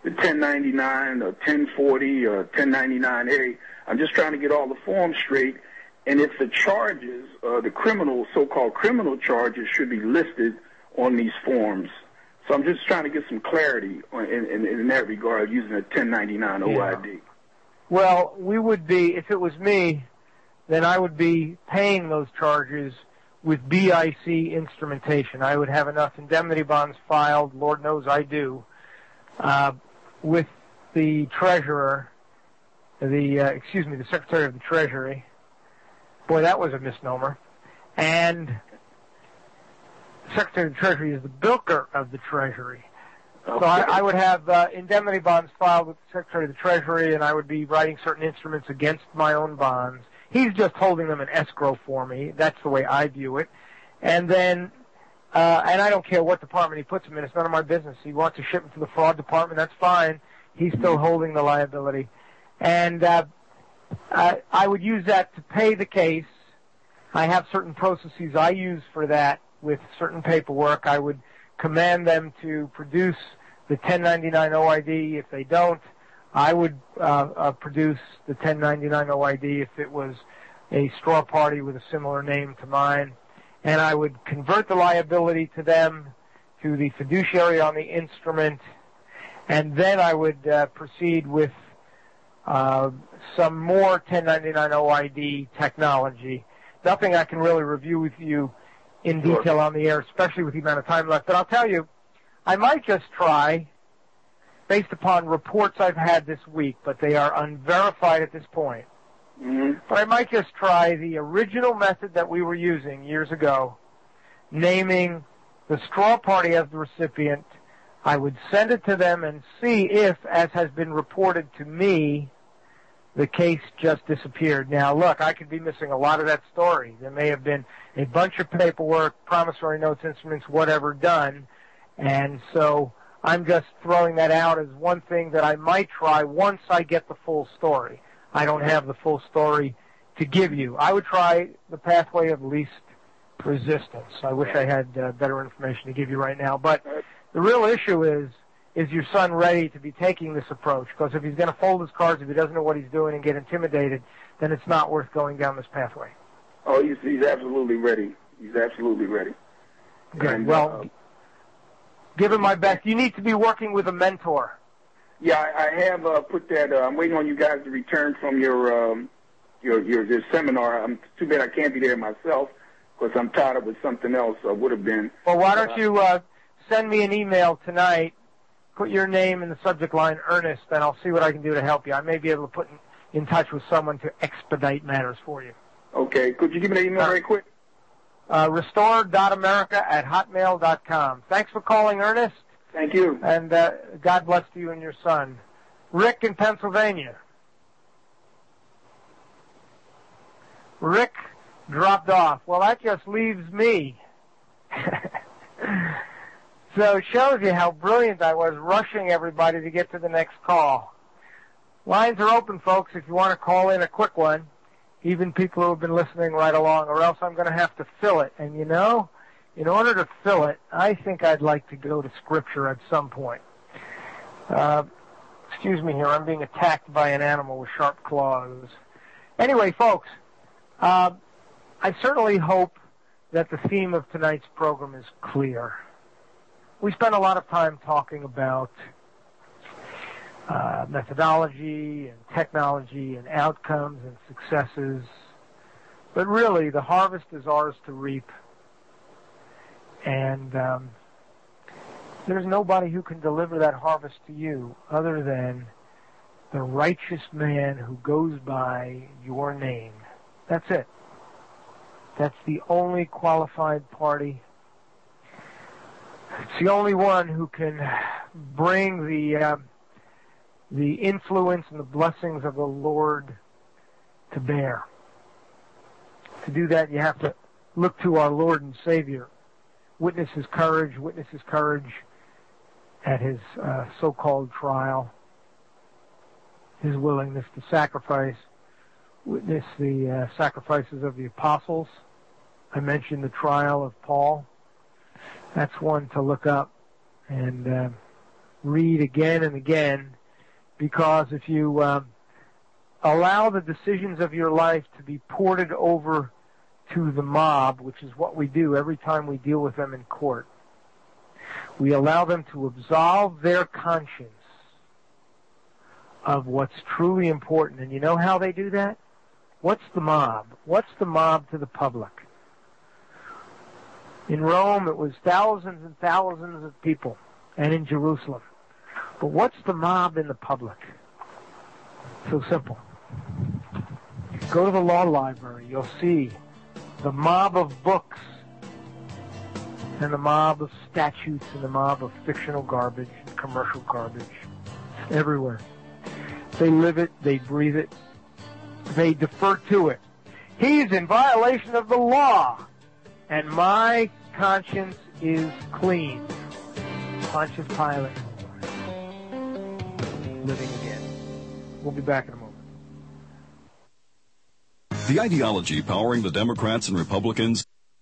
the 1099 or 1040 or 1099A. I'm just trying to get all the forms straight. And if the charges, the so-called criminal charges, should be listed on these forms. So I'm just trying to get some clarity in that regard using a 1099 OID. Well, we would be, if it was me, then I would be paying those charges with BIC instrumentation. I would have enough indemnity bonds filed, Lord knows I do, with the treasurer, the Secretary of the Treasury. Boy, that was a misnomer. And the Secretary of the Treasury is the bilker of the Treasury. Okay. So I would have indemnity bonds filed with the Secretary of the Treasury, and I would be writing certain instruments against my own bonds. He's just holding them in escrow for me. That's the way I view it. And then, and I don't care what department he puts them in. It's none of my business. He wants to ship them to the fraud department. That's fine. He's still holding the liability. And I would use that to pay the case. I have certain processes I use for that with certain paperwork. I would command them to produce the 1099 OID. If they don't, I would produce the 1099 OID if it was a straw party with a similar name to mine. And I would convert the liability to them, to the fiduciary on the instrument, and then I would proceed with some more 1099 OID technology. Nothing I can really review with you in detail on the air, especially with the amount of time left. But I'll tell you, I might just try, based upon reports I've had this week, but they are unverified at this point. Mm-hmm. But I might just try the original method that we were using years ago, naming the straw party as the recipient. I would send it to them and see if, as has been reported to me, the case just disappeared. Now, look, I could be missing a lot of that story. There may have been a bunch of paperwork, promissory notes, instruments, whatever done, and so I'm just throwing that out as one thing that I might try once I get the full story. I don't have the full story to give you. I would try the pathway of least resistance. I wish I had better information to give you right now, but the real issue is your son ready to be taking this approach? Because if he's going to fold his cards, if he doesn't know what he's doing and get intimidated, then it's not worth going down this pathway. Oh, he's absolutely ready. He's absolutely ready. Good. And, well, give him my best. You need to be working with a mentor. Yeah, I have put that. I'm waiting on you guys to return from your seminar. I'm too bad I can't be there myself because I'm tied up with something else. I would have been. Well, why don't you send me an email tonight? Put your name in the subject line, Ernest, and I'll see what I can do to help you. I may be able to put in touch with someone to expedite matters for you. Okay. Could you give me the email very quick? Restore.america@hotmail.com. Thanks for calling, Ernest. Thank you. And God bless to you and your son. Rick in Pennsylvania. Rick dropped off. Well, that just leaves me. So it shows you how brilliant I was rushing everybody to get to the next call. Lines are open, folks, if you want to call in a quick one, even people who have been listening right along, or else I'm going to have to fill it. And, you know, in order to fill it, I think I'd like to go to Scripture at some point. Excuse me here, I'm being attacked by an animal with sharp claws. Anyway, folks, I certainly hope that the theme of tonight's program is clear. We spent a lot of time talking about methodology and technology and outcomes and successes, but really the harvest is ours to reap, and there's nobody who can deliver that harvest to you other than the righteous man who goes by your name. That's it. That's the only qualified party. It's the only one who can bring the influence and the blessings of the Lord to bear. To do that, you have to look to our Lord and Savior. Witness his courage at his so-called trial, his willingness to sacrifice. Witness the sacrifices of the apostles. I mentioned the trial of Paul. That's one to look up and read again and again, because if you allow the decisions of your life to be ported over to the mob, which is what we do every time we deal with them in court, we allow them to absolve their conscience of what's truly important. And you know how they do that? What's the mob? What's the mob to the public? In Rome, it was thousands and thousands of people, and in Jerusalem. But what's the mob in the public? So simple. Go to the law library. You'll see the mob of books and the mob of statutes and the mob of fictional garbage and commercial garbage. Everywhere. They live it. They breathe it. They defer to it. He's in violation of the law, and my conscience is clean. Pontius Pilate, living again. We'll be back in a moment. The ideology powering the Democrats and Republicans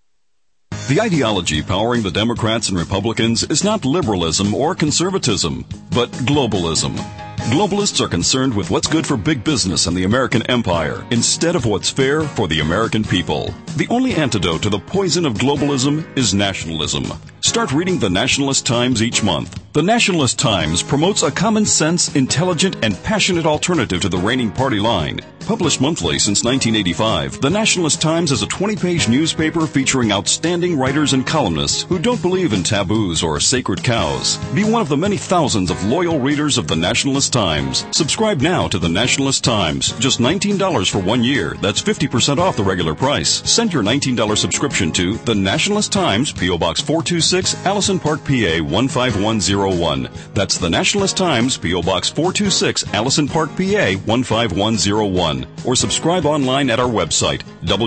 is not liberalism or conservatism, but globalism. Globalists are concerned with what's good for big business and the American empire instead of what's fair for the American people. The only antidote to the poison of globalism is nationalism. Start reading the Nationalist Times each month. The Nationalist Times promotes a common sense, intelligent, and passionate alternative to the reigning party line. Published monthly since 1985, the Nationalist Times is a 20-page newspaper featuring outstanding writers and columnists who don't believe in taboos or sacred cows. Be one of the many thousands of loyal readers of the Nationalist Times. Subscribe now to the Nationalist Times. Just $19 for 1 year. That's 50% off the regular price. Send your $19 subscription to the Nationalist Times, P.O. Box 426, Allison Park, PA 15101. That's the Nationalist Times, P.O. Box 426, Allison Park, PA 15101. Or subscribe online at our website,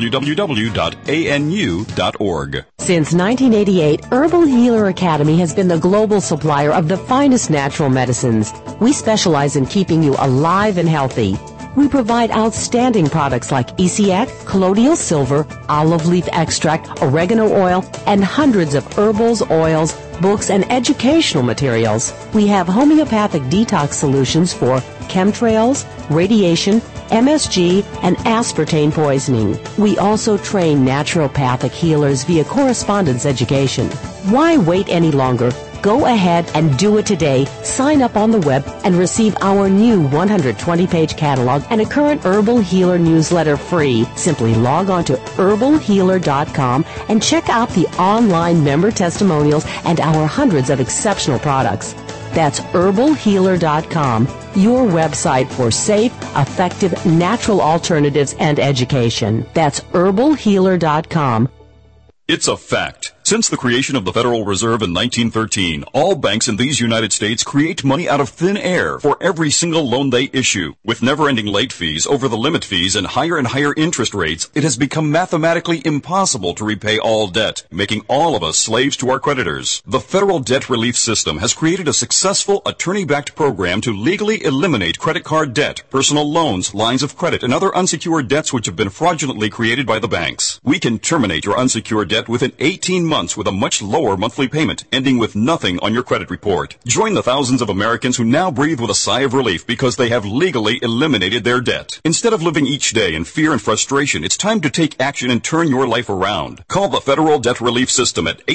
www.anu.org. Since 1988, Herbal Healer Academy has been the global supplier of the finest natural medicines. We specialize in keeping you alive and healthy. We provide outstanding products like ECX, colloidal silver, olive leaf extract, oregano oil, and hundreds of herbals, oils, books, and educational materials. We have homeopathic detox solutions for chemtrails, radiation, MSG, and aspartame poisoning. We also train naturopathic healers via correspondence education. Why wait any longer? Go ahead and do it today. Sign up on the web and receive our new 120-page catalog and a current Herbal Healer newsletter free. Simply log on to herbalhealer.com and check out the online member testimonials and our hundreds of exceptional products. That's herbalhealer.com, your website for safe, effective, natural alternatives and education. That's herbalhealer.com. It's a fact. Since the creation of the Federal Reserve in 1913, all banks in these United States create money out of thin air for every single loan they issue. With never-ending late fees, over-the-limit fees, and higher interest rates, it has become mathematically impossible to repay all debt, making all of us slaves to our creditors. The Federal Debt Relief System has created a successful attorney-backed program to legally eliminate credit card debt, personal loans, lines of credit, and other unsecured debts which have been fraudulently created by the banks. We can terminate your unsecured debt within 18 months with a much lower monthly payment, ending with nothing on your credit report. Join the thousands of Americans who now breathe with a sigh of relief because they have legally eliminated their debt. Instead of living each day in fear and frustration, it's time to take action and turn your life around. Call the Federal Debt Relief System at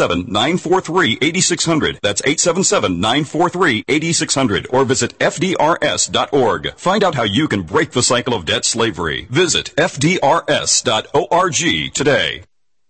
877-943-8600. That's 877-943-8600. Or visit FDRS.org. Find out how you can break the cycle of debt slavery. Visit FDRS.org today.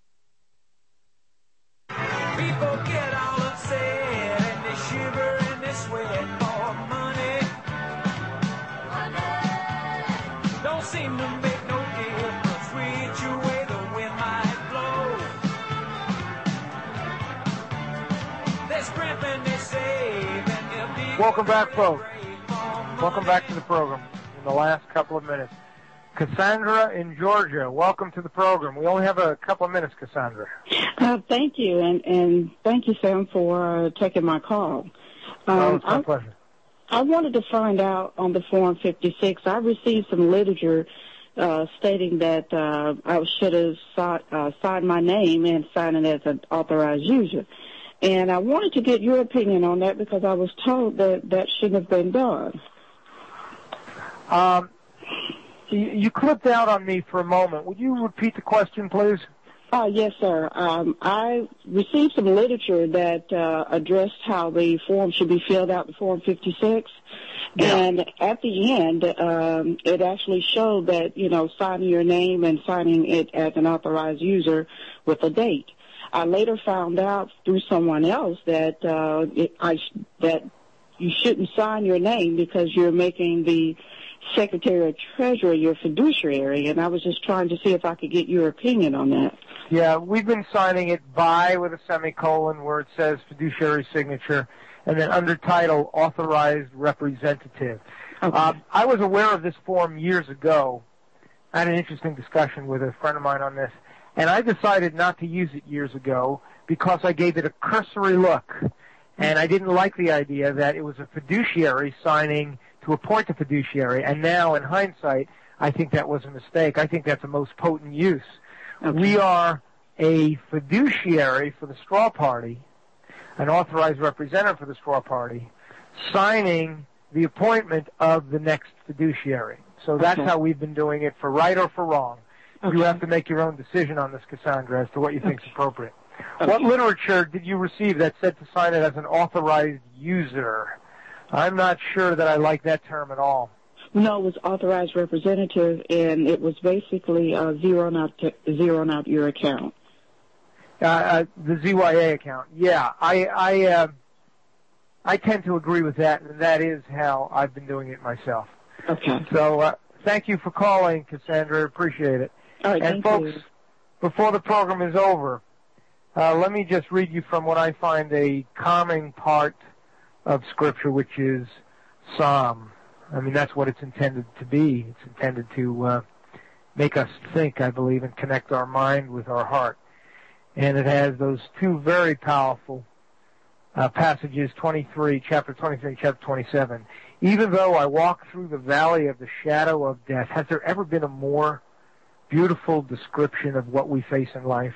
Welcome back, folks. Welcome back to the program in the last couple of minutes. Cassandra in Georgia, welcome to the program. We only have a couple of minutes, Cassandra. Thank you, and thank you, Sam, for taking my call. It's my pleasure. I wanted to find out on the Form 56, I received some literature stating that I should have signed my name and signed it as an authorized user. And I wanted to get your opinion on that because I was told that that shouldn't have been done. You clipped out on me for a moment. Would you repeat the question, please? Yes, sir. I received some literature that addressed how the form should be filled out, the Form 56. Yeah. And at the end, it actually showed that, signing your name and signing it as an authorized user with a date. I later found out through someone else that that you shouldn't sign your name because you're making the Secretary of Treasury your fiduciary, and I was just trying to see if I could get your opinion on that. Yeah, we've been signing it by with a semicolon where it says fiduciary signature, and then under title, authorized representative. Okay. I was aware of this form years ago. I had an interesting discussion with a friend of mine on this, and I decided not to use it years ago because I gave it a cursory look, and I didn't like the idea that it was a fiduciary signing to appoint a fiduciary, and now, in hindsight, I think that was a mistake. I think that's the most potent use. Okay. We are a fiduciary for the straw party, an authorized representative for the straw party, signing the appointment of the next fiduciary. So that's how we've been doing it, for right or for wrong. Okay. You have to make your own decision on this, Cassandra, as to what you think is appropriate. Okay. What literature did you receive that said to sign it as an authorized user? I'm not sure that I like that term at all. No, it was authorized representative, and it was basically zeroing out your account. The ZYA account. Yeah, I tend to agree with that, and that is how I've been doing it myself. Okay. So thank you for calling, Cassandra. Appreciate it. All right, and thank folks, you. Before the program is over, let me just read you from what I find a calming part of Scripture, which is Psalm. I mean, that's what it's intended to be. It's intended to make us think, I believe, and connect our mind with our heart. And it has those two very powerful passages, chapter 23, chapter 27. Even though I walk through the valley of the shadow of death, has there ever been a more beautiful description of what we face in life?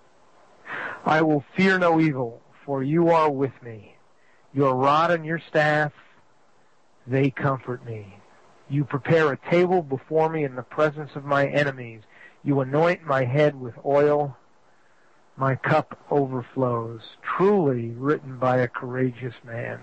I will fear no evil, for you are with me. Your rod and your staff, they comfort me. You prepare a table before me in the presence of my enemies. You anoint my head with oil. My cup overflows. Truly written by a courageous man.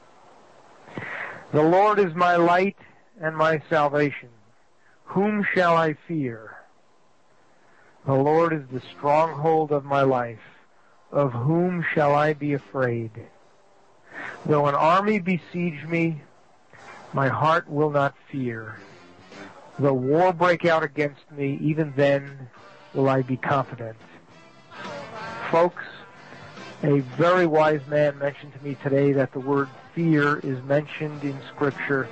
The Lord is my light and my salvation. Whom shall I fear? The Lord is the stronghold of my life. Of whom shall I be afraid? Though an army besiege me, my heart will not fear. Though war break out against me, even then will I be confident. Folks, a very wise man mentioned to me today that the word fear is mentioned in Scripture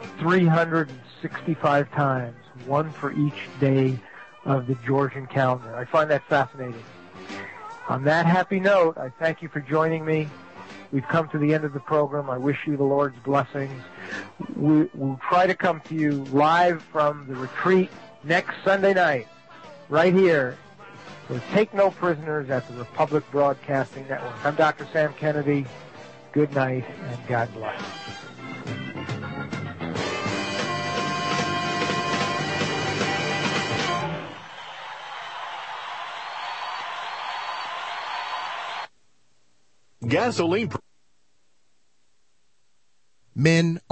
365 times, one for each day of the Georgian calendar. I find that fascinating. On that happy note, I thank you for joining me. We've come to the end of the program. I wish you the Lord's blessings. We'll try to come to you live from the retreat next Sunday night, right here. So take no prisoners at the Republic Broadcasting Network. I'm Dr. Sam Kennedy. Good night, and God bless. Gasoline. Men